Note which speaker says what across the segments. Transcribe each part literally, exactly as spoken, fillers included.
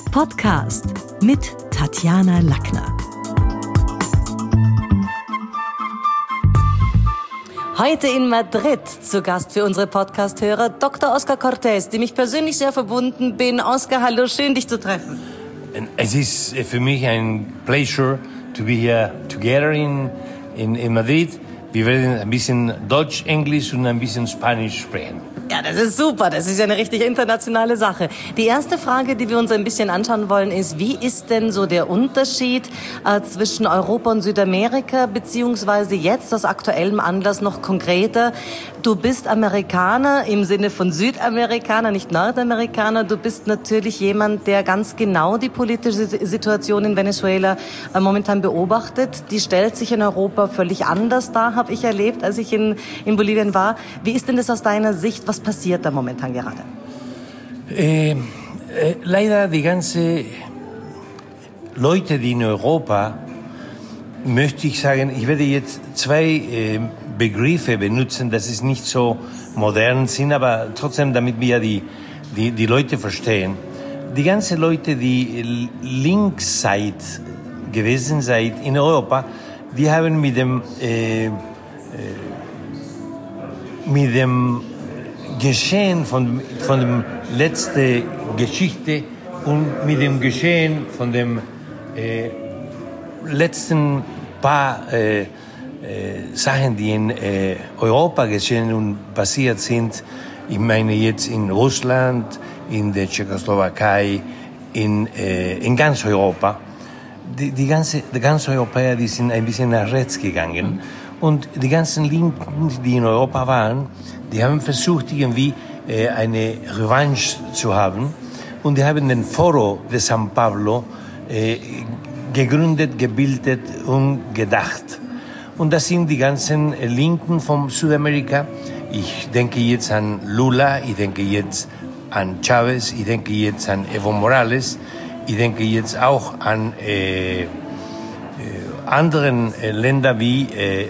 Speaker 1: Podcast mit Tatjana Lackner. Heute in Madrid zu Gast für unsere Podcast-Hörer Doktor Oscar Cortés, dem ich persönlich sehr verbunden bin. Oscar, hallo, schön dich zu treffen.
Speaker 2: Es ist für mich ein Pleasure to be here together in, in, in Madrid. Wir werden ein bisschen Deutsch, Englisch und ein bisschen Spanisch sprechen.
Speaker 1: Ja, das ist super. Das ist ja eine richtig internationale Sache. Die erste Frage, die wir uns ein bisschen anschauen wollen, ist, wie ist denn so der Unterschied äh, zwischen Europa und Südamerika, beziehungsweise jetzt aus aktuellem Anlass noch konkreter? Du bist Amerikaner im Sinne von Südamerikaner, nicht Nordamerikaner. Du bist natürlich jemand, der ganz genau die politische Situation in Venezuela äh, momentan beobachtet. Die stellt sich in Europa völlig anders dar, habe ich erlebt, als ich in, in Bolivien war. Wie ist denn das aus deiner Sicht? Was passiert da momentan gerade?
Speaker 2: Äh, äh, leider die ganze Leute, die in Europa, möchte ich sagen, ich werde jetzt zwei äh, Begriffe benutzen, das ist nicht so modern sind, aber trotzdem, damit wir die, die, die Leute verstehen. Die ganze Leute, die Linksseit gewesen sind in Europa, die haben mit dem äh, äh, mit dem Geschehen von, von der letzten Geschichte und mit dem Geschehen von dem äh, letzten paar äh, äh, Sachen, die in äh, Europa geschehen und passiert sind. Ich meine jetzt in Russland, in der Tschechoslowakei, in, äh, in ganz Europa. Die, die, ganze, die ganzen Europäer, die sind ein bisschen nach rechts gegangen. Und die ganzen Linken, die in Europa waren, die haben versucht, irgendwie äh, eine Revanche zu haben. Und die haben den Foro de San Pablo äh, gegründet, gebildet und gedacht. Und das sind die ganzen äh, Linken von Südamerika. Ich denke jetzt an Lula, ich denke jetzt an Chavez, ich denke jetzt an Evo Morales, ich denke jetzt auch an äh, äh, anderen äh, Länder wie äh,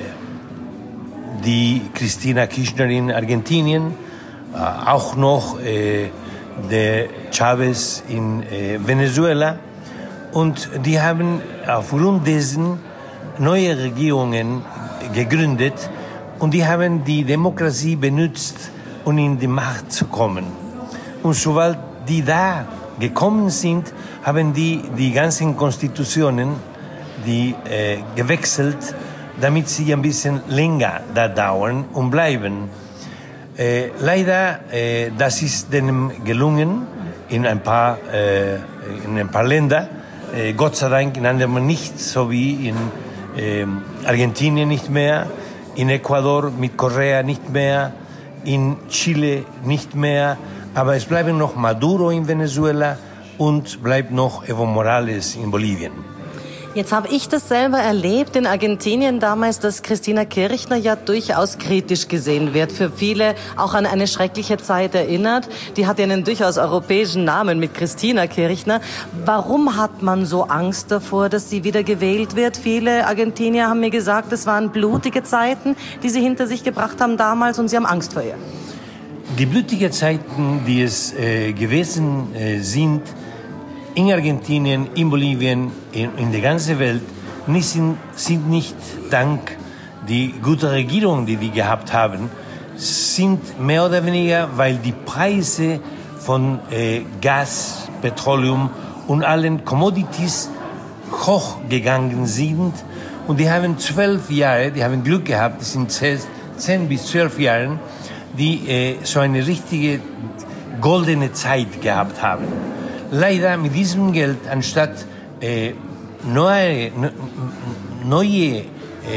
Speaker 2: die Cristina Kirchner in Argentinien, äh, auch noch äh, der Chavez in äh, Venezuela. Und die haben aufgrund dessen neue Regierungen gegründet und die haben die Demokratie benutzt, um in die Macht zu kommen. Und sobald die da gekommen sind, haben die die ganzen Konstitutionen die, äh, gewechselt, damit sie ein bisschen länger da dauern und bleiben. Äh, leider, äh, das ist denen gelungen in ein paar, äh, in ein paar Länder. Äh, Gott sei Dank in anderen nicht, so wie in äh, Argentinien nicht mehr, in Ecuador mit Correa nicht mehr, in Chile nicht mehr. Aber es bleiben noch Maduro in Venezuela und bleibt noch Evo Morales in Bolivien.
Speaker 1: Jetzt habe ich das selber erlebt in Argentinien damals, dass Cristina Kirchner ja durchaus kritisch gesehen wird. Für viele auch an eine schreckliche Zeit erinnert. Die hat ja einen durchaus europäischen Namen mit Cristina Kirchner. Warum hat man so Angst davor, dass sie wieder gewählt wird? Viele Argentinier haben mir gesagt, es waren blutige Zeiten, die sie hinter sich gebracht haben damals und sie haben Angst vor ihr.
Speaker 2: Die blutigen Zeiten, die es äh, gewesen äh, sind, in Argentinien, in Bolivien, in, in der ganzen Welt, nicht sind, sind nicht dank die gute Regierung, die die gehabt haben, sind mehr oder weniger, weil die Preise von äh, Gas, Petroleum und allen Commodities hochgegangen sind. Und die haben zwölf Jahre, die haben Glück gehabt, das sind zehn bis zwölf Jahre, die äh, so eine richtige goldene Zeit gehabt haben. Leider mit diesem Geld, anstatt äh, neue, neue äh,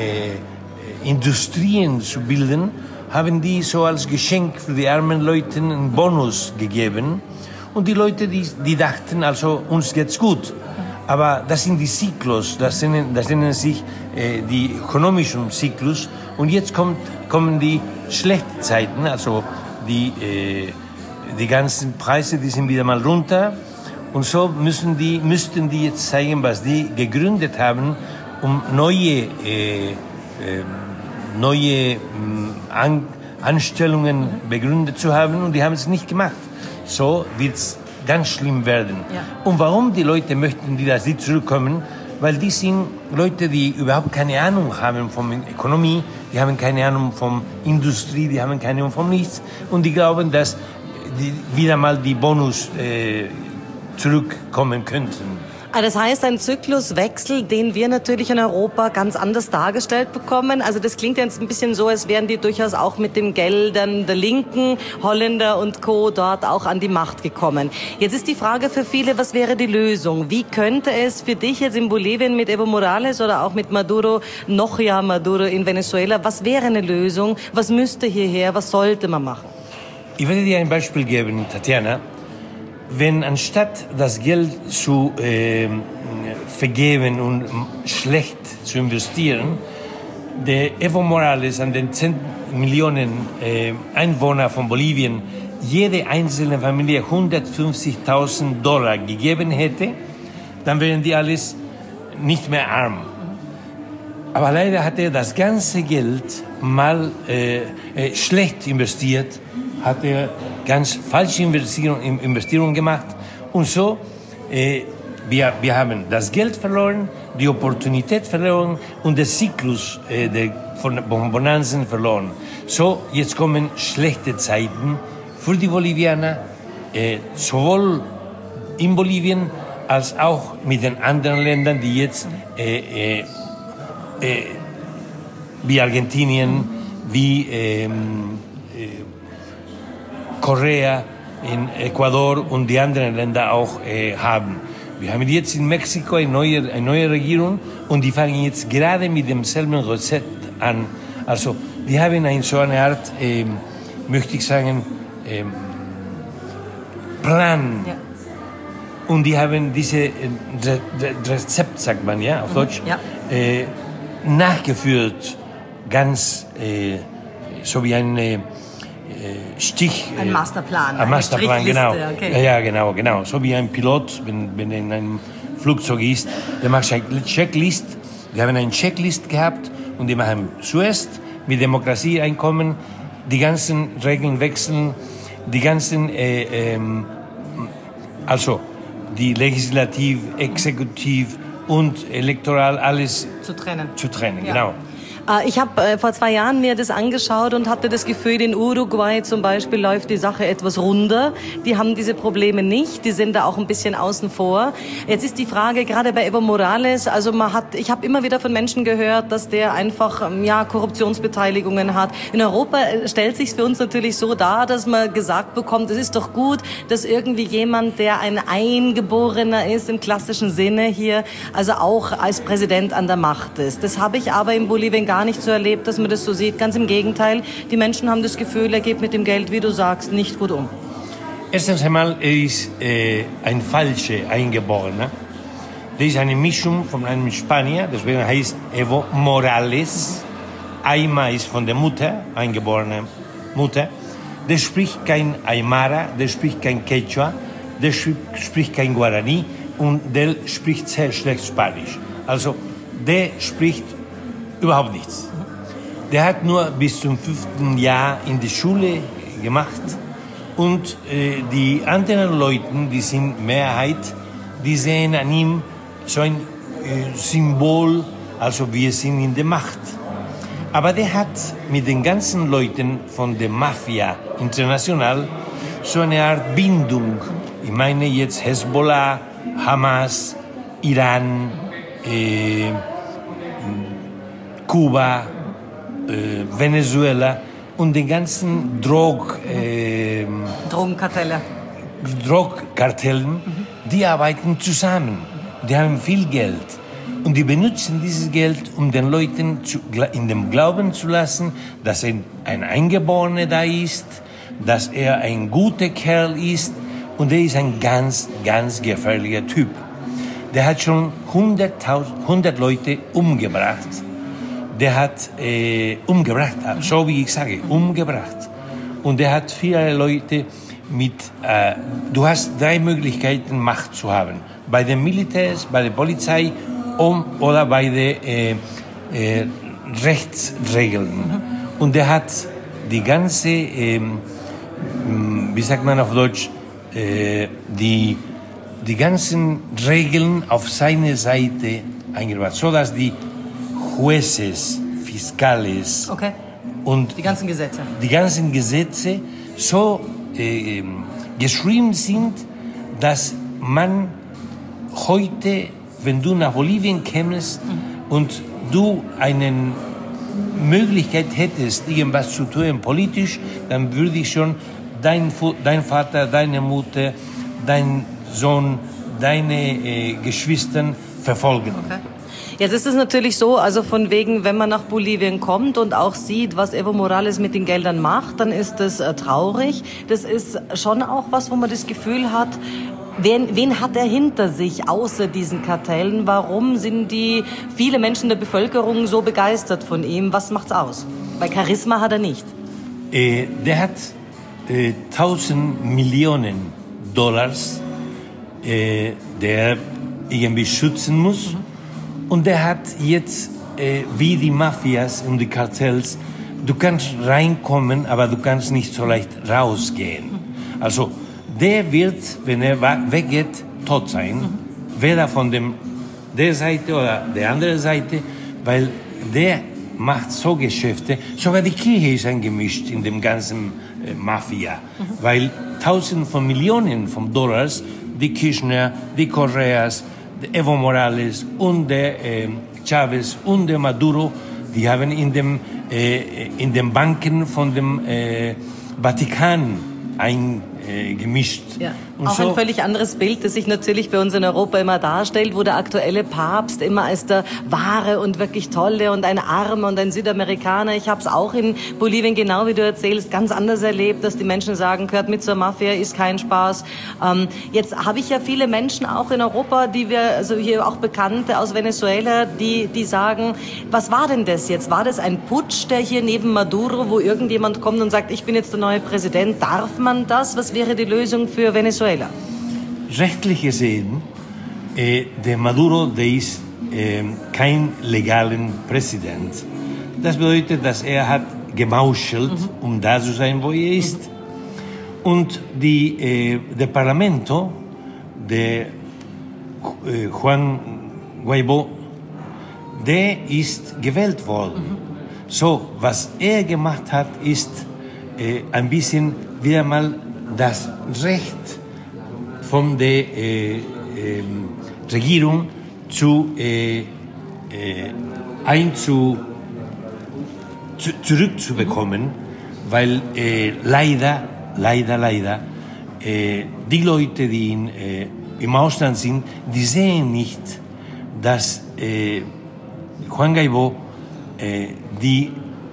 Speaker 2: Industrien zu bilden, haben die so als Geschenk für die armen Leute einen Bonus gegeben. Und die Leute, die, die dachten, also uns geht's gut. Aber das sind die Zyklus, das nennen, das nennen sich äh, die ökonomischen Zyklus. Und jetzt kommt, kommen die schlechten Zeiten, also die, äh, die ganzen Preise, die sind wieder mal runter. Und so müssen die, müssten die jetzt zeigen, was die gegründet haben, um neue, äh, äh, neue äh, An Anstellungen begründet zu haben. Und die haben es nicht gemacht. So wird's ganz schlimm werden.
Speaker 1: Ja.
Speaker 2: Und warum die Leute möchten, die das nicht zurückkommen? Weil die sind Leute, die überhaupt keine Ahnung haben von Ökonomie, die haben keine Ahnung von Industrie, die haben keine Ahnung von nichts. Und die glauben, dass die wieder mal die Bonus äh, zurückkommen könnten.
Speaker 1: Das heißt, ein Zykluswechsel, den wir natürlich in Europa ganz anders dargestellt bekommen. Also das klingt jetzt ein bisschen so, als wären die durchaus auch mit den Geldern der Linken, Holländer und Co. dort auch an die Macht gekommen. Jetzt ist die Frage für viele, was wäre die Lösung? Wie könnte es für dich jetzt in Bolivien mit Evo Morales oder auch mit Maduro, noch ja Maduro in Venezuela, was wäre eine Lösung? Was müsste hierher? Was sollte man machen?
Speaker 2: Ich werde dir ein Beispiel geben, Tatjana. Wenn anstatt das Geld zu äh, vergeben und schlecht zu investieren, der Evo Morales an den zehn Millionen äh, Einwohner von Bolivien jede einzelne Familie hundertfünfzigtausend Dollar gegeben hätte, dann wären die alles nicht mehr arm. Aber leider hat er das ganze Geld mal äh, äh, schlecht investiert, hat er ganz falsche Investierungen Investierung gemacht. Und so, äh, wir, wir haben das Geld verloren, die Opportunität verloren und den Zyklus äh, der, von Bonanzen verloren. So, jetzt kommen schlechte Zeiten für die Bolivianer, äh, sowohl in Bolivien als auch mit den anderen Ländern, die jetzt äh, äh, äh, wie Argentinien, wie ähm, äh, Korea, in Ecuador und die anderen Länder auch äh, haben. Wir haben jetzt in Mexiko eine neue, eine neue Regierung und die fangen jetzt gerade mit demselben Rezept an. Also die haben eine, so eine Art, äh, möchte ich sagen, äh, Plan. Ja. Und die haben diese Re Re Rezept, sagt man ja, auf mhm. Deutsch, ja. Äh, nachgeführt, ganz äh, so wie ein äh, Stich.
Speaker 1: Ein Masterplan.
Speaker 2: Ein Masterplan, genau. Okay. Ja, ja, genau, genau. So wie ein Pilot, wenn, wenn er in einem Flugzeug ist, der macht eine Checklist. Wir haben eine Checklist gehabt und die machen zuerst mit Demokratie einkommen, die ganzen Regeln wechseln, die ganzen, äh, ähm, also die Legislativ, Exekutiv und Elektoral, alles
Speaker 1: zu trennen.
Speaker 2: Zu trennen,
Speaker 1: ja.
Speaker 2: Genau.
Speaker 1: Ich habe vor zwei Jahren mir das angeschaut und hatte das Gefühl, in Uruguay zum Beispiel läuft die Sache etwas runder. Die haben diese Probleme nicht, die sind da auch ein bisschen außen vor. Jetzt ist die Frage, gerade bei Evo Morales, also man hat, ich habe immer wieder von Menschen gehört, dass der einfach ja Korruptionsbeteiligungen hat. In Europa stellt sich für uns natürlich so dar, dass man gesagt bekommt, es ist doch gut, dass irgendwie jemand, der ein Eingeborener ist im klassischen Sinne hier, also auch als Präsident an der Macht ist. Das habe ich aber in Bolivien gar nicht so erlebt, dass man das so sieht. Ganz im Gegenteil, die Menschen haben das Gefühl, er geht mit dem Geld, wie du sagst, nicht gut um.
Speaker 2: Erstens einmal, er ist äh, ein falscher Eingeborener. Der ist eine Mischung von einem Spanier, deswegen heißt Evo Morales. Aima ist von der Mutter, eingeborene Mutter. Der spricht kein Aymara, der spricht kein Quechua, der spricht kein Guarani und der spricht sehr schlecht Spanisch. Also der spricht überhaupt nichts. Der hat nur bis zum fünften Jahr in die Schule gemacht und äh, die anderen Leute, die sind Mehrheit, die sehen an ihm so ein äh, Symbol, also wir sind in der Macht. Aber der hat mit den ganzen Leuten von der Mafia international so eine Art Bindung. Ich meine jetzt Hezbollah, Hamas, Iran, äh, Kuba, äh, Venezuela und den ganzen Drog, äh,
Speaker 1: Drogenkartelle.
Speaker 2: Drogkartellen, mhm. die arbeiten zusammen. Die haben viel Geld und die benutzen dieses Geld, um den Leuten zu, in dem Glauben zu lassen, dass ein, ein Eingeborener da ist, dass er ein guter Kerl ist und er ist ein ganz, ganz gefährlicher Typ. Der hat schon hundert Leute umgebracht. Der hat äh, umgebracht, so wie ich sage, umgebracht. Und der hat viele Leute mit, äh, du hast drei Möglichkeiten, Macht zu haben. Bei den Militärs, bei der Polizei um, oder bei den äh, äh, Rechtsregeln. Und der hat die ganze, äh, wie sagt man auf Deutsch, äh, die, die ganzen Regeln auf seine Seite eingebracht, so dass die Jueces, Fiscales
Speaker 1: okay.
Speaker 2: und
Speaker 1: die ganzen Gesetze,
Speaker 2: die ganzen Gesetze so äh, geschrieben sind, dass man heute, wenn du nach Bolivien kämst mhm. und du eine Möglichkeit hättest, irgendwas zu tun politisch, dann würde ich schon dein, dein Vater, deine Mutter, dein Sohn, deine äh, Geschwister verfolgen.
Speaker 1: Okay. Jetzt ist es natürlich so, also von wegen, wenn man nach Bolivien kommt und auch sieht, was Evo Morales mit den Geldern macht, dann ist das äh, traurig. Das ist schon auch was, wo man das Gefühl hat, wen, wen hat er hinter sich, außer diesen Kartellen? Warum sind die viele Menschen der Bevölkerung so begeistert von ihm? Was macht's aus? Weil Charisma hat er nicht.
Speaker 2: Äh, der hat äh, tausend Millionen Dollars, äh, der irgendwie schützen muss. Mhm. Und der hat jetzt, äh, wie die Mafias und die Kartells, du kannst reinkommen, aber du kannst nicht so leicht rausgehen. Mhm. Also der wird, wenn er weggeht, tot sein. Mhm. Weder von dem, der Seite oder der anderen Seite, weil der macht so Geschäfte. Sogar die Kirche ist eingemischt in dem ganzen äh, Mafia. Mhm. Weil Tausende von Millionen von Dollars, die Kirchner, die Correas, Evo Morales und der äh, Chavez und der Maduro, die haben in dem äh, in den Banken von dem äh, Vatikan eingemischt.
Speaker 1: Äh, ja. Auch so ein völlig anderes Bild, das sich natürlich bei uns in Europa immer darstellt, wo der aktuelle Papst immer als der wahre und wirklich tolle und ein Armer und ein Südamerikaner. Ich habe es auch in Bolivien, genau wie du erzählst, ganz anders erlebt, dass die Menschen sagen, gehört mit zur Mafia, ist kein Spaß. Ähm, jetzt habe ich ja viele Menschen auch in Europa, die wir, also hier auch Bekannte aus Venezuela, die, die sagen, was war denn das jetzt? War das ein Putsch, der hier neben Maduro, wo irgendjemand kommt und sagt, ich bin jetzt der neue Präsident, darf man das? Was wäre die Lösung für Venezuela?
Speaker 2: Rechtlich gesehen, äh, der Maduro, der ist äh, kein legalen Präsident. Das bedeutet, dass er hat gemauschelt, mhm. um da zu sein, wo er ist. Mhm. Und die, äh, der Parlamento, der äh, Juan Guaidó, der ist gewählt worden. Mhm. So, was er gemacht hat, ist äh, ein bisschen wieder mal das Recht von der äh, äh, Regierung zu, äh, äh, einzu, zu, zurückzubekommen, weil äh, leider, leider, leider, äh, die Leute, die in, äh, im Ausland sind, die sehen nicht, dass äh, Juan Guaidó äh, die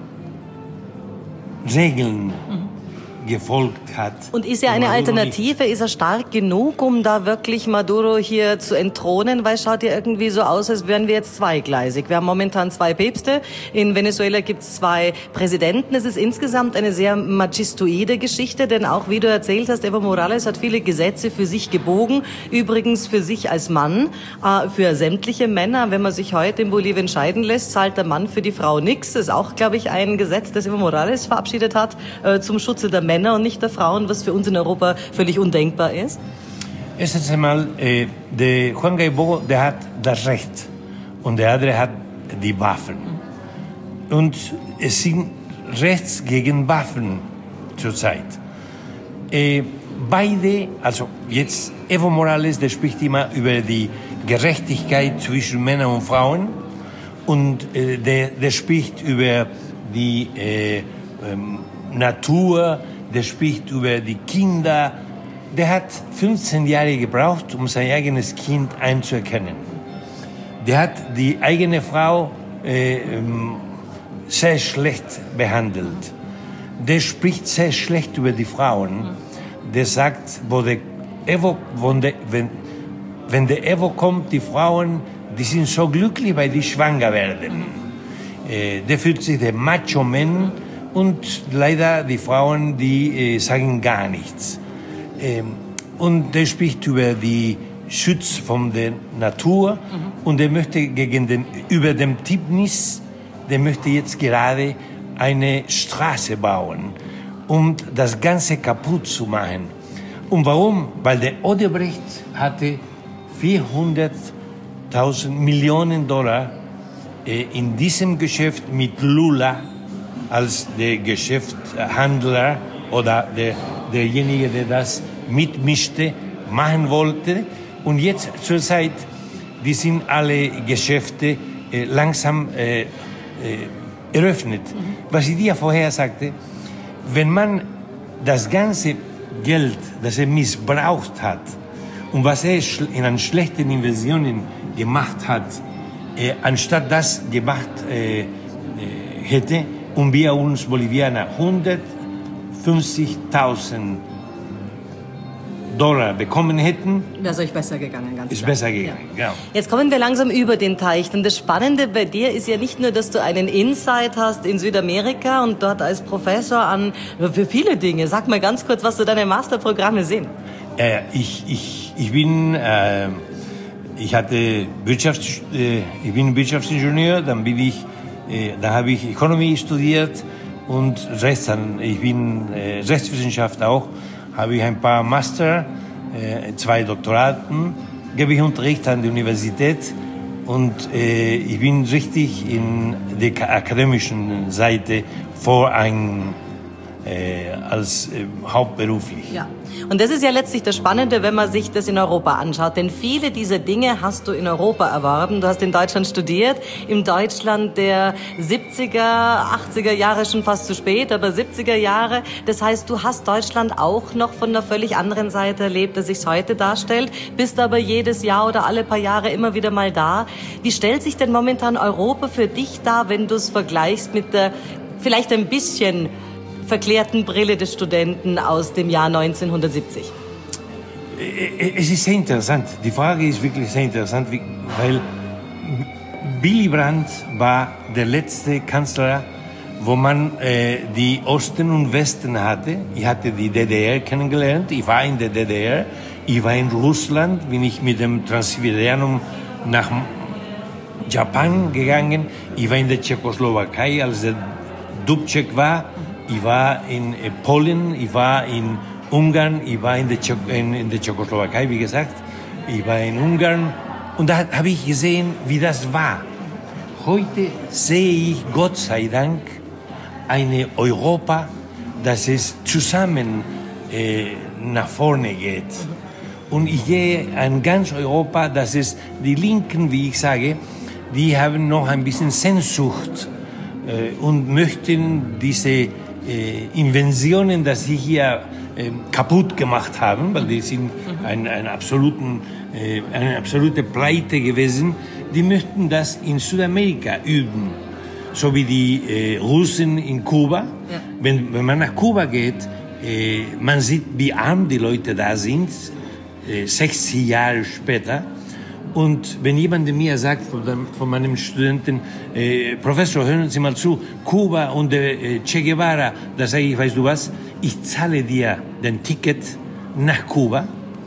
Speaker 2: Regeln mhm. gefolgt hat.
Speaker 1: Und ist er eine Alternative? Ist er stark genug, um da wirklich Maduro hier zu entthronen? Weil es schaut ja irgendwie so aus, als wären wir jetzt zweigleisig. Wir haben momentan zwei Päpste. In Venezuela gibt es zwei Präsidenten. Es ist insgesamt eine sehr machistoide Geschichte, denn auch, wie du erzählt hast, Evo Morales hat viele Gesetze für sich gebogen. Übrigens für sich als Mann, äh, für sämtliche Männer. Wenn man sich heute in Bolivien scheiden lässt, zahlt der Mann für die Frau nichts. Das ist auch, glaube ich, ein Gesetz, das Evo Morales verabschiedet hat, äh, zum Schutze der Männer und nicht der Frauen, was für uns in Europa völlig undenkbar ist?
Speaker 2: Erstens einmal, äh, der Juan Guaidó, der hat das Recht und der andere hat die Waffen. Mhm. Und es sind Rechts gegen Waffen zurzeit. Äh, beide, also jetzt Evo Morales, der spricht immer über die Gerechtigkeit zwischen Männern und Frauen und äh, der, der spricht über die äh, ähm, Natur, der spricht über die Kinder. Der hat fünfzehn Jahre gebraucht, um sein eigenes Kind einzuerkennen. Der hat die eigene Frau äh, sehr schlecht behandelt. Der spricht sehr schlecht über die Frauen. Der sagt, wo der Evo, wo der, wenn, wenn der Evo kommt, die Frauen, die sind so glücklich, weil die schwanger werden. Äh, der fühlt sich der Macho-Man. Und leider die Frauen, die äh, sagen gar nichts. Ähm, und der spricht über die Schutz von der Natur mhm. und der möchte gegen den, über dem Tibnis, der möchte jetzt gerade eine Straße bauen, um das Ganze kaputt zu machen. Und warum? Weil der Odebrecht hatte vierhunderttausend Millionen Dollar äh, in diesem Geschäft mit Lula als der Geschäftshandler oder der, derjenige, der das mitmischte, machen wollte. Und jetzt zur Zeit, die sind alle Geschäfte äh, langsam äh, äh, eröffnet. Mhm. Was ich dir vorher sagte, wenn man das ganze Geld, das er missbraucht hat und was er in an schlechten Inversionen gemacht hat, äh, anstatt das gemacht äh, äh, hätte, und wir uns Bolivianer hundertfünfzigtausend Dollar bekommen hätten,
Speaker 1: wäre es euch besser gegangen, ganz
Speaker 2: ist
Speaker 1: klar.
Speaker 2: besser gegangen, ja. Genau.
Speaker 1: Jetzt kommen wir langsam über den Teich. Denn das Spannende bei dir ist ja nicht nur, dass du einen Insight hast in Südamerika und dort als Professor an für viele Dinge. Sag mal ganz kurz, was so deine Masterprogramme sind.
Speaker 2: Äh, ich, ich, ich bin, äh, ich hatte Wirtschafts, äh, ich bin Wirtschaftsingenieur, dann bin ich, äh, da habe ich Ökonomie studiert und Rechts, ich bin äh, Rechtswissenschaft auch. Habe ich ein paar Master, äh, zwei Doktoraten, gebe ich Unterricht an der Universität und äh, ich bin richtig in der akademischen Seite vor ein äh, als äh, hauptberuflich.
Speaker 1: Ja. Und das ist ja letztlich das Spannende, wenn man sich das in Europa anschaut. Denn viele dieser Dinge hast du in Europa erworben. Du hast in Deutschland studiert, in Deutschland der siebziger, achtziger Jahre, schon fast zu spät, aber siebziger Jahre. Das heißt, du hast Deutschland auch noch von einer völlig anderen Seite erlebt, als sich's heute darstellt, bist aber jedes Jahr oder alle paar Jahre immer wieder mal da. Wie stellt sich denn momentan Europa für dich dar, wenn du es vergleichst mit der vielleicht ein bisschen verklärten Brille des Studenten aus dem Jahr neunzehnhundertsiebzig?
Speaker 2: Es ist sehr interessant. Die Frage ist wirklich sehr interessant, weil Willy Brandt war der letzte Kanzler, wo man äh, die Osten und Westen hatte. Ich hatte die D D R kennengelernt, ich war in der D D R, ich war in Russland, bin ich mit dem Transsiberianum nach Japan gegangen, ich war in der Tschechoslowakei, als der Dubček war. Ich war in Polen, ich war in Ungarn, ich war in der, Tschech in, in der Tschechoslowakei, wie gesagt. Ich war in Ungarn und da habe ich gesehen, wie das war. Heute sehe ich, Gott sei Dank, eine Europa, das es zusammen äh, nach vorne geht. Und ich sehe an ganz Europa, dass es die Linken, wie ich sage, die haben noch ein bisschen Sehnsucht äh, und möchten diese Äh, Inventionen, dass sie hier äh, kaputt gemacht haben, weil die sind ein, ein absoluten, äh, eine absolute Pleite gewesen. Die möchten das in Südamerika üben, so wie die äh, Russen in Kuba. Ja. Wenn, wenn man nach Kuba geht, äh, man sieht, wie arm die Leute da sind, äh, sechzig Jahre später. Und wenn jemand mir sagt, von, dem, von meinem Studenten, äh, Professor, hören Sie mal zu, Kuba und äh, Che Guevara, da sage ich, weißt du was, ich zahle dir den Ticket nach Kuba,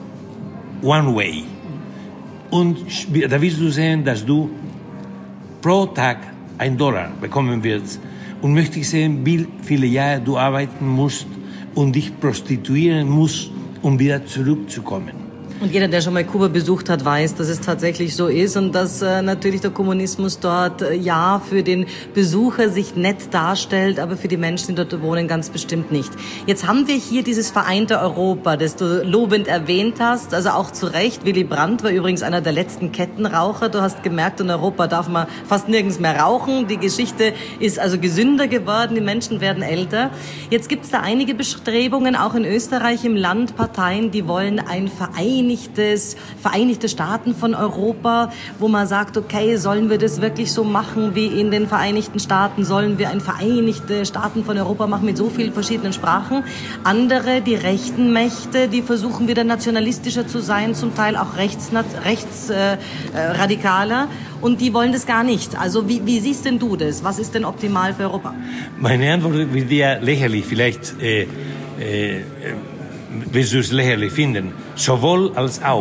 Speaker 2: one way. Und da wirst du sehen, dass du pro Tag ein Dollar bekommen wirst. Und möchte ich sehen, wie viele Jahre du arbeiten musst und dich prostituieren musst, um wieder zurückzukommen.
Speaker 1: Und jeder, der schon mal Kuba besucht hat, weiß, dass es tatsächlich so ist und dass äh, natürlich der Kommunismus dort äh, ja für den Besucher sich nett darstellt, aber für die Menschen, die dort wohnen, ganz bestimmt nicht. Jetzt haben wir hier dieses vereinte Europa, das du lobend erwähnt hast, also auch zu Recht. Willy Brandt war übrigens einer der letzten Kettenraucher. Du hast gemerkt, in Europa darf man fast nirgends mehr rauchen. Die Geschichte ist also gesünder geworden, die Menschen werden älter. Jetzt gibt es da einige Bestrebungen, auch in Österreich im Land, Parteien, die wollen ein Verein Vereinigte Staaten von Europa, wo man sagt, okay, sollen wir das wirklich so machen wie in den Vereinigten Staaten? Sollen wir ein Vereinigte Staaten von Europa machen mit so vielen verschiedenen Sprachen? Andere, die rechten Mächte, die versuchen wieder nationalistischer zu sein, zum Teil auch rechtsradikaler. Rechts, äh, radikaler. Und die wollen das gar nicht. Also wie, wie siehst denn du das? Was ist denn optimal für Europa?
Speaker 2: Meine Antwort wird ja lächerlich. Vielleicht äh, äh, wirst du es lächerlich finden. Sowohl als auch.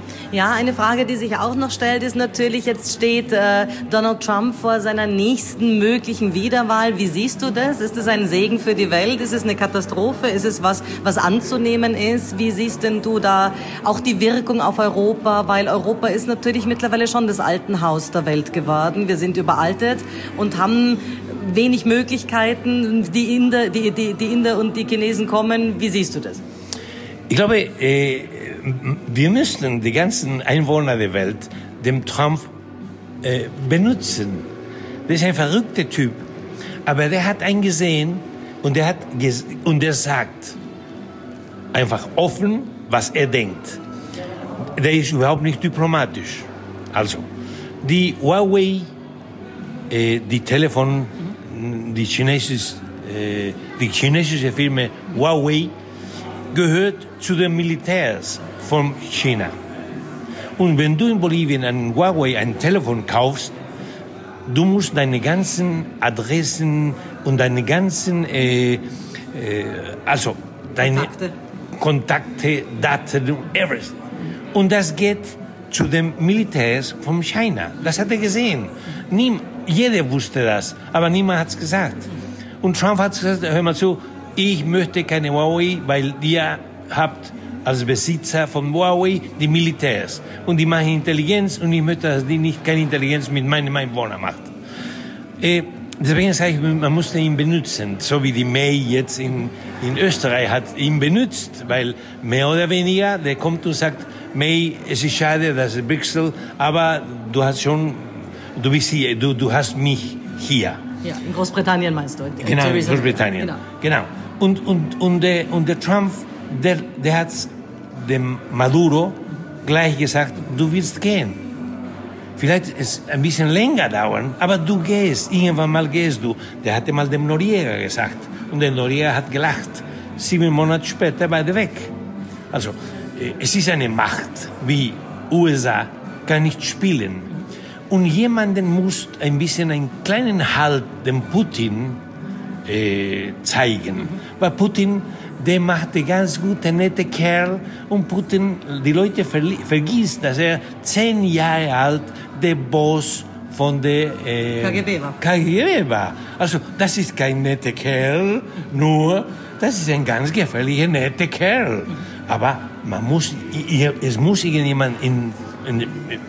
Speaker 1: Ja, eine Frage, die sich auch noch stellt, ist natürlich, jetzt steht äh, Donald Trump vor seiner nächsten möglichen Wiederwahl. Wie siehst du das? Ist es ein Segen für die Welt? Ist es eine Katastrophe? Ist es was, was anzunehmen ist? Wie siehst denn du da auch die Wirkung auf Europa? Weil Europa ist natürlich mittlerweile schon das Altenhaus der Welt geworden. Wir sind überaltet und haben wenig Möglichkeiten. Die Inder, die, die, die Inder und die Chinesen kommen. Wie siehst du das?
Speaker 2: Ich glaube, äh, wir müssen die ganzen Einwohner der Welt dem Trump äh, benutzen. Das ist ein verrückter Typ. Aber der hat eingesehen und der hat ges- und der sagt einfach offen, was er denkt. Der ist überhaupt nicht diplomatisch. Also, die Huawei, äh, die Telefon, die chinesische, äh, die chinesische Firma Huawei gehört zu den Militärs von China. Und wenn du in Bolivien an Huawei ein Telefon kaufst, du musst deine ganzen Adressen und deine ganzen, äh, äh, also deine
Speaker 1: Kontakte.
Speaker 2: Kontakte, Daten, everything. Und das geht zu den Militärs von China. Das hat er gesehen. Niem, jeder wusste das, aber niemand hat es gesagt. Und Trump hat gesagt, hör mal zu, ich möchte keine Huawei, weil ihr habt als Besitzer von Huawei die Militärs. Und die machen Intelligenz und ich möchte, dass die nicht keine Intelligenz mit meinen Einwohnern macht. Äh, deswegen sage ich, man musste ihn benutzen. So wie die May jetzt in, in Österreich hat ihn benutzt. Weil mehr oder weniger, der kommt und sagt, May, es ist schade, das ist Brüssel, aber du hast schon, du bist hier, du, du hast mich hier.
Speaker 1: Ja, in Großbritannien meinst du?
Speaker 2: Genau, in Großbritannien. Genau. genau. Und, und, und, der, und der Trump, der, der hat dem Maduro gleich gesagt, du willst gehen. Vielleicht ist es ein bisschen länger dauern, aber du gehst, irgendwann mal gehst du. Der hatte mal dem Noriega gesagt und der Noriega hat gelacht. Sieben Monate später war der weg. Also, es ist eine Macht, wie U S A kann nicht spielen. Und jemanden muss ein bisschen einen kleinen Halt dem Putin äh, zeigen. Weil Putin, der macht den ganz guten, netten Kerl und Putin, die Leute verli- vergisst, dass er zehn Jahre alt der Boss von der äh,
Speaker 1: K G B war.
Speaker 2: K G B war. Also das ist kein netter Kerl, nur das ist ein ganz gefährlicher, netter Kerl. Aber man muss, es muss irgendjemand in, in,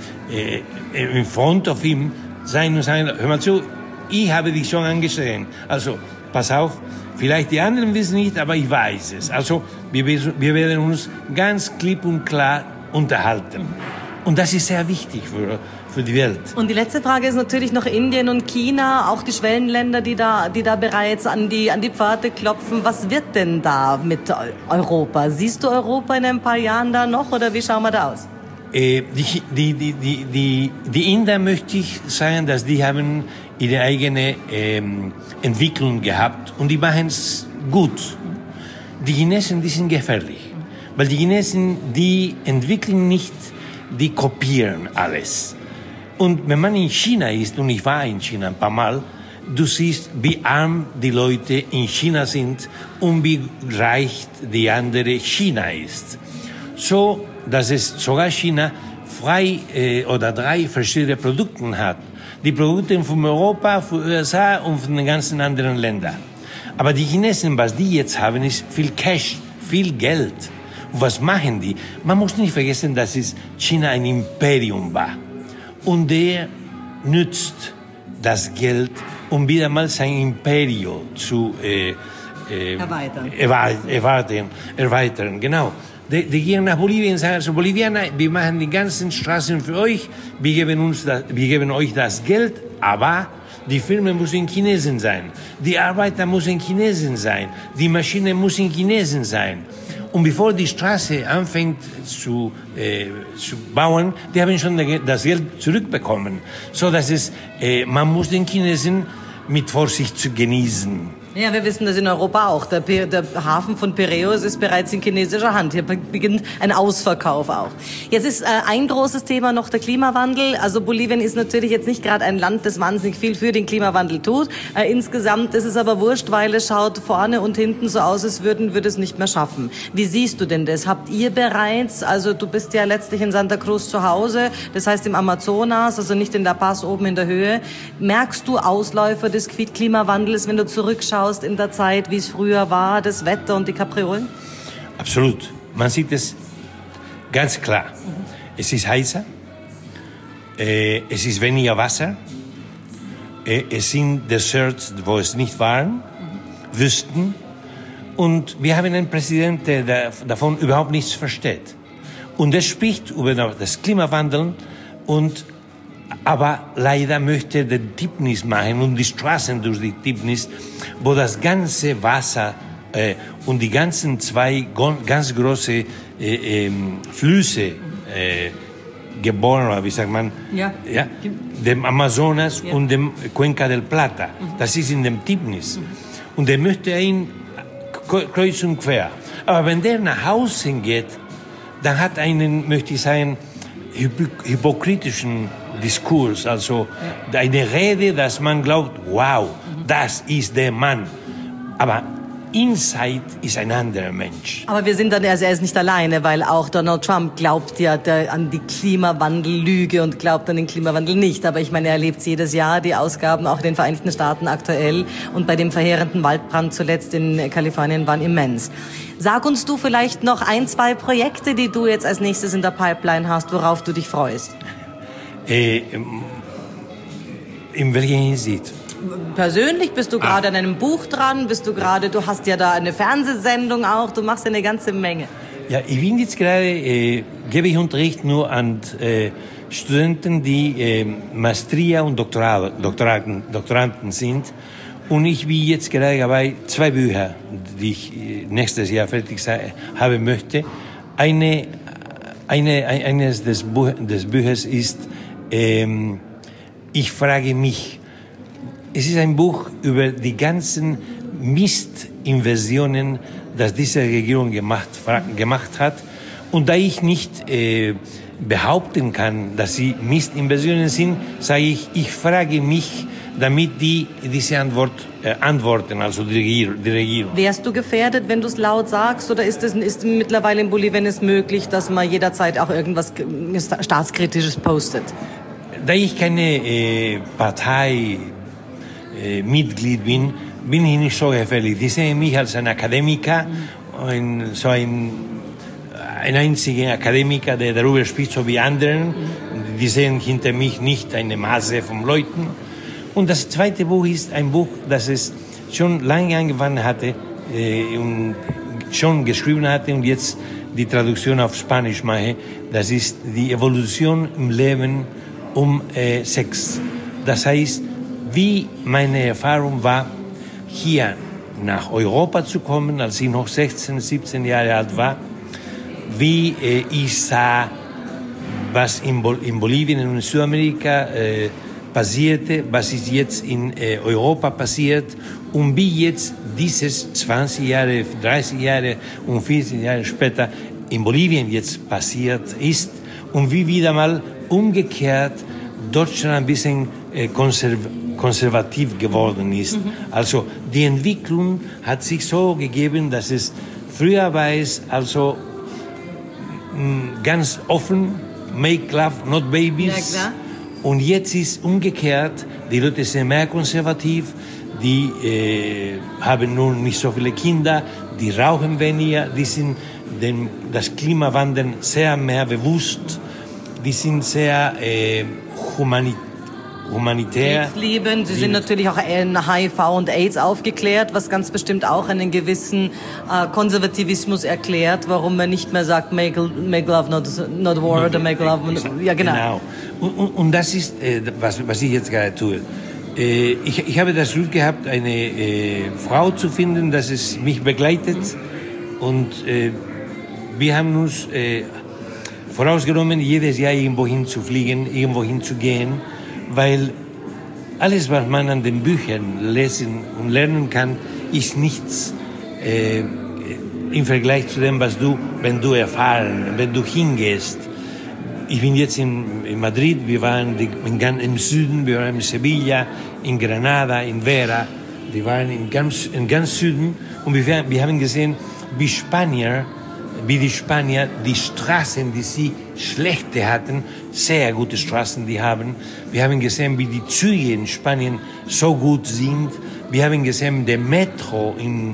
Speaker 2: äh, in front of ihm sein und sagen, hör mal zu, ich habe dich schon angesehen. Also, pass auf, vielleicht die anderen wissen nicht, aber ich weiß es. Also, wir, wir werden uns ganz klipp und klar unterhalten. Und das ist sehr wichtig für, für die Welt.
Speaker 1: Und die letzte Frage ist natürlich noch Indien und China, auch die Schwellenländer, die da, die da bereits an die, an die Pforte klopfen. Was wird denn da mit Europa? Siehst du Europa in ein paar Jahren da noch oder wie schauen wir da aus?
Speaker 2: Äh, die, die, die, die, die, die Inder möchte ich sagen, dass die haben ihre eigene ähm, Entwicklung gehabt und die machen es gut. Die Chinesen, die sind gefährlich, weil die Chinesen, die entwickeln nicht, die kopieren alles. Und wenn man in China ist, und ich war in China ein paar Mal, du siehst, wie arm die Leute in China sind und wie reich die andere China ist. So, dass es sogar China zwei äh, oder drei verschiedene Produkte hat. Die Produkte von Europa, von U S A und von den ganzen anderen Ländern. Aber die Chinesen, was die jetzt haben, ist viel Cash, viel Geld. Und was machen die? Man muss nicht vergessen, dass es China ein Imperium war. Und der nützt das Geld, um wieder mal sein Imperium zu äh, äh,
Speaker 1: erweitern.
Speaker 2: erweitern. Erweitern, genau. Die, die gehen nach Bolivien und sagen, also Bolivianer, wir machen die ganzen Straßen für euch, wir geben, uns das, wir geben euch das Geld, aber die Firmen müssen Chinesen sein, die Arbeiter müssen Chinesen sein, die Maschine muss Chinesen sein. Und bevor die Straße anfängt zu, äh, zu bauen, die haben schon das Geld zurückbekommen. So dass es, äh, man muss den Chinesen mit Vorsicht zu genießen.
Speaker 1: Ja, wir wissen das in Europa auch. Der, der Hafen von Piräus ist bereits in chinesischer Hand. Hier beginnt ein Ausverkauf auch. Jetzt ist äh, ein großes Thema noch der Klimawandel. Also Bolivien ist natürlich jetzt nicht gerade ein Land, das wahnsinnig viel für den Klimawandel tut. Äh, insgesamt ist es aber wurscht, weil es schaut vorne und hinten so aus, als würden wir es nicht mehr schaffen. Wie siehst du denn das? Habt ihr bereits, also du bist ja letztlich in Santa Cruz zu Hause, das heißt im Amazonas, also nicht in La Paz oben in der Höhe. Merkst du Ausläufer des Klimawandels, wenn du zurückschaust in der Zeit, wie es früher war, das Wetter und die Kapriolen?
Speaker 2: Absolut. Man sieht es ganz klar. Mhm. Es ist heißer, äh, es ist weniger Wasser, äh, es sind Deserts, wo es nicht waren, mhm. Wüsten. Und wir haben einen Präsidenten, der davon überhaupt nichts versteht. Und er spricht über das Klimawandel, und aber leider möchte er den Tiefnis machen und die Straßen durch die Tiefnis, wo das ganze Wasser äh, und die ganzen zwei ganz große äh, äh, Flüsse äh, geboren, wie sagt man, ja. Ja, dem Amazonas ja. und dem Cuenca del Plata. Mhm. Das ist in dem Tiefnis. Mhm. Und er möchte ihn kreuz und quer. Aber wenn der nach Hause geht, dann hat einen, möchte ich sagen, hypokritischen Diskurs, also eine Rede, dass man glaubt, wow, das ist der Mann. Aber inside ist ein anderer Mensch.
Speaker 1: Aber wir sind dann, also er ist nicht alleine, weil auch Donald Trump glaubt ja der, an die Klimawandellüge und glaubt an den Klimawandel nicht. Aber ich meine, er erlebt jedes Jahr die Ausgaben, auch in den Vereinigten Staaten aktuell. Und bei dem verheerenden Waldbrand zuletzt in Kalifornien waren immens. Sag uns du vielleicht noch ein, zwei Projekte, die du jetzt als nächstes in der Pipeline hast, worauf du dich freust.
Speaker 2: Äh, in welcher Hinsicht?
Speaker 1: Persönlich bist du gerade ah. an einem Buch dran, bist du gerade, du hast ja da eine Fernsehsendung auch, du machst ja eine ganze Menge.
Speaker 2: Ja, ich bin jetzt gerade, äh, gebe ich Unterricht nur an äh, Studenten, die äh, Maestria und Doktorat, Doktoraten, Doktoranden sind. Und ich bin jetzt gerade dabei, zwei Bücher, die ich nächstes Jahr fertig haben möchte. Eine, eine, eines des, Buch, des Büchers ist, ähm, ich frage mich. Es ist ein Buch über die ganzen Mistinversionen, das diese Regierung gemacht, gemacht hat. Und da ich nicht äh, behaupten kann, dass sie Mistinversionen sind, sage ich, ich frage mich, damit die diese Antwort äh, antworten, also die Regierung, die Regierung.
Speaker 1: Wärst du gefährdet, wenn du es laut sagst, oder ist es ist mittlerweile in Bolivien es möglich, dass man jederzeit auch irgendwas Staatskritisches postet?
Speaker 2: Da ich keine äh, Partei äh, Mitglied bin, bin ich nicht so gefährlich. Die sehen mich als ein Akademiker, mhm. ein, so ein, ein einziger Akademiker, der darüber spricht, so wie anderen. Mhm. Die sehen hinter mich nicht eine Masse von Leuten. Und das zweite Buch ist ein Buch, das es schon lange angefangen hatte äh, und schon geschrieben hatte und jetzt die Traduktion auf Spanisch mache. Das ist die Evolution im Leben um äh, Sex. Das heißt, wie meine Erfahrung war, hier nach Europa zu kommen, als ich noch sechzehn, siebzehn Jahre alt war, wie äh, ich sah, was in, Bol- in Bolivien und in Südamerika äh, passierte, was ist jetzt in äh, Europa passiert und wie jetzt dieses zwanzig Jahre, dreißig Jahre und vierzig Jahre später in Bolivien jetzt passiert ist und wie wieder mal umgekehrt Deutschland ein bisschen äh, konserv- konservativ geworden ist. Mhm. Also die Entwicklung hat sich so gegeben, dass es früher war es also mh, ganz offen, make love, not babies. Ja, klar. Und jetzt ist umgekehrt, die Leute sind mehr konservativ, die äh, haben nun nicht so viele Kinder, die rauchen weniger, die sind dem, das Klimawandel sehr mehr bewusst, die sind sehr äh, humanitär. Humanitär.
Speaker 1: Lieben. Sie sind natürlich auch in H I V und AIDS aufgeklärt, was ganz bestimmt auch einen gewissen äh, Konservativismus erklärt, warum man nicht mehr sagt, make, make love not, not war, oder make love... Not, ja, genau. genau.
Speaker 2: Und, und, und das ist, äh, was, was ich jetzt gerade tue. Äh, ich, ich habe das Glück gehabt, eine äh, Frau zu finden, dass es mich begleitet. Mhm. Und äh, wir haben uns äh, vorausgenommen, jedes Jahr irgendwo hinzufliegen, irgendwo hinzugehen, weil alles, was man an den Büchern lesen und lernen kann, ist nichts äh, im Vergleich zu dem, was du, wenn du erfahren, wenn du hingehst. Ich bin jetzt in, in Madrid, wir waren die, in, im Süden, wir waren in Sevilla, in Granada, in Vera, wir waren in ganz, in ganz Süden und wir, wir haben gesehen, wie Spanier, wie die Spanier die Straßen, die sie schlechte hatten, sehr gute Straßen, die haben. Wir haben gesehen, wie die Züge in Spanien so gut sind. Wir haben gesehen, der Metro in,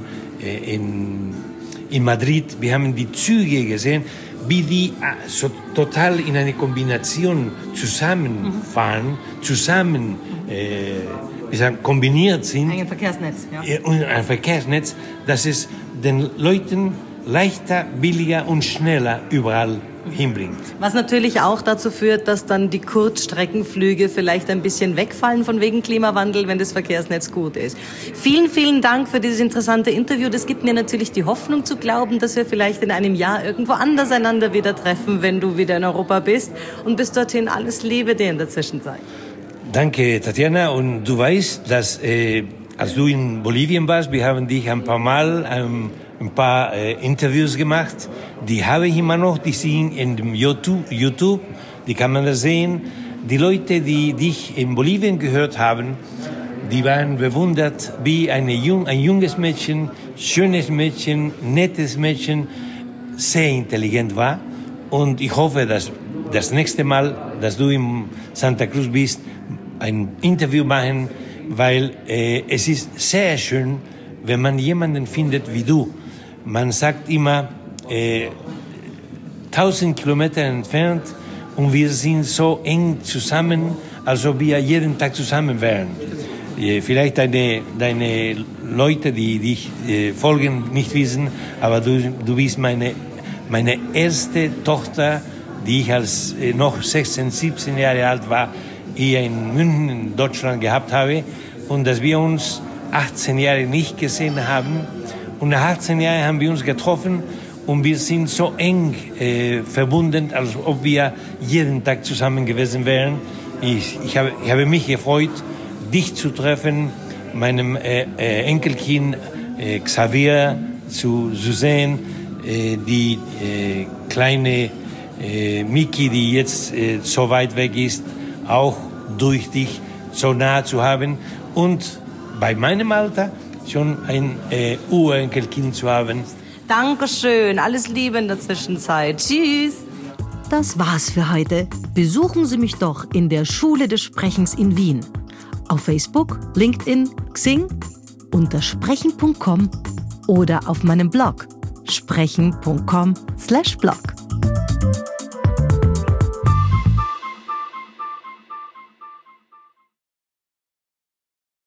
Speaker 2: in, in Madrid, wir haben die Züge gesehen, wie die so total in eine Kombination zusammenfahren, zusammen äh, wie sagen, kombiniert sind.
Speaker 1: Ein Verkehrsnetz, ja.
Speaker 2: Und ein Verkehrsnetz, das es den Leuten leichter, billiger und schneller überall hinbringt.
Speaker 1: Was natürlich auch dazu führt, dass dann die Kurzstreckenflüge vielleicht ein bisschen wegfallen von wegen Klimawandel, wenn das Verkehrsnetz gut ist. Vielen, vielen Dank für dieses interessante Interview. Das gibt mir natürlich die Hoffnung zu glauben, dass wir vielleicht in einem Jahr irgendwo anders einander wieder treffen, wenn du wieder in Europa bist. Und bis dorthin alles Liebe dir in der Zwischenzeit.
Speaker 2: Danke, Tatjana. Und du weißt, dass äh, als du in Bolivien warst, wir haben dich ein paar Mal ähm, ein paar äh, Interviews gemacht. Die habe ich immer noch, die sind in dem YouTube, YouTube, die kann man da sehen. Die Leute, die dich in Bolivien gehört haben, die waren bewundert, wie eine jung, ein junges Mädchen, schönes Mädchen, nettes Mädchen, sehr intelligent war. Und ich hoffe, dass das nächste Mal, dass du in Santa Cruz bist, ein Interview machen, weil äh, es ist sehr schön, wenn man jemanden findet wie du. Man sagt immer, äh, tausend Kilometer entfernt und wir sind so eng zusammen, als ob wir jeden Tag zusammen wären. Äh, vielleicht deine, deine Leute, die dich äh, folgen, nicht wissen, aber du, du bist meine, meine erste Tochter, die ich als äh, noch sechzehn, siebzehn Jahre alt war, hier in München, in Deutschland gehabt habe und dass wir uns achtzehn Jahre nicht gesehen haben. Und nach achtzehn Jahren haben wir uns getroffen und wir sind so eng äh, verbunden, als ob wir jeden Tag zusammen gewesen wären. Ich, ich, habe, ich habe mich gefreut, dich zu treffen, meinem äh, äh, Enkelkind äh, Xavier zu, zu sehen, äh, die äh, kleine äh, Miki, die jetzt äh, so weit weg ist, auch durch dich so nah zu haben und bei meinem Alter schon ein äh, Urenkelkind zu haben.
Speaker 1: Dankeschön, alles Liebe in der Zwischenzeit. Tschüss.
Speaker 3: Das war's für heute. Besuchen Sie mich doch in der Schule des Sprechens in Wien. Auf Facebook, LinkedIn, Xing, unter sprechen punkt com oder auf meinem Blog sprechen punkt com slash blog.